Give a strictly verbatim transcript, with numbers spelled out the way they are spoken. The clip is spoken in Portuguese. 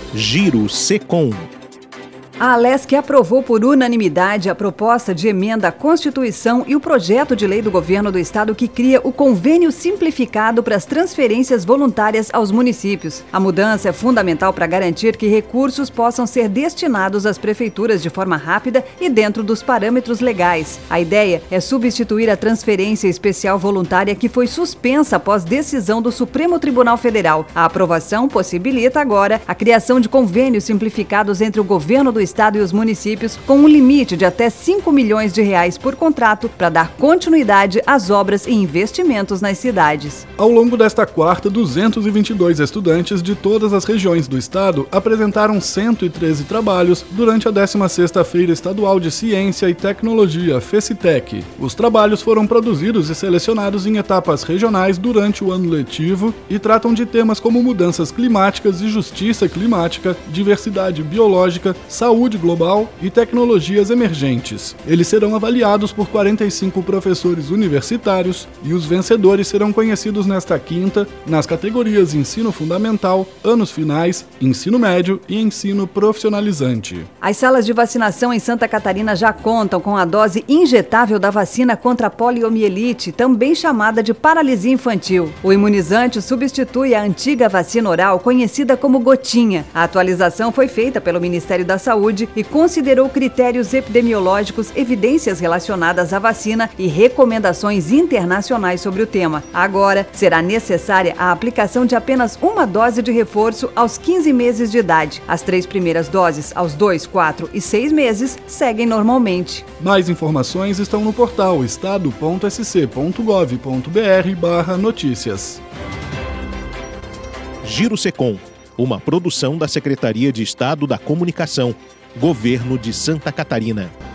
Giro Secom. A Alesc aprovou por unanimidade a proposta de emenda à Constituição e o projeto de lei do governo do estado que cria o convênio simplificado para as transferências voluntárias aos municípios. A mudança é fundamental para garantir que recursos possam ser destinados às prefeituras de forma rápida e dentro dos parâmetros legais. A ideia é substituir a transferência especial voluntária que foi suspensa após decisão do Supremo Tribunal Federal. A aprovação possibilita agora a criação de convênios simplificados entre o governo do estado Estado e os municípios, com um limite de até cinco milhões de reais por contrato para dar continuidade às obras e investimentos nas cidades. Ao longo desta quarta, duzentos e vinte e dois estudantes de todas as regiões do estado apresentaram cento e treze trabalhos durante a décima sexta Feira Estadual de Ciência e Tecnologia, FECITEC. Os trabalhos foram produzidos e selecionados em etapas regionais durante o ano letivo e tratam de temas como mudanças climáticas e justiça climática, diversidade biológica, saúde Saúde global e tecnologias emergentes. Eles serão avaliados por quarenta e cinco professores universitários e os vencedores serão conhecidos nesta quinta nas categorias Ensino Fundamental, Anos Finais, Ensino Médio e Ensino Profissionalizante. As salas de vacinação em Santa Catarina já contam com a dose injetável da vacina contra a poliomielite, também chamada de paralisia infantil. O imunizante substitui a antiga vacina oral conhecida como gotinha. A atualização foi feita pelo Ministério da Saúde e considerou critérios epidemiológicos, evidências relacionadas à vacina e recomendações internacionais sobre o tema. Agora, será necessária a aplicação de apenas uma dose de reforço aos quinze meses de idade. As três primeiras doses, aos dois, quatro e seis meses, seguem normalmente. Mais informações estão no portal estado ponto s c ponto gov ponto b r barra notícias. Giro Secom, uma produção da Secretaria de Estado da Comunicação, Governo de Santa Catarina.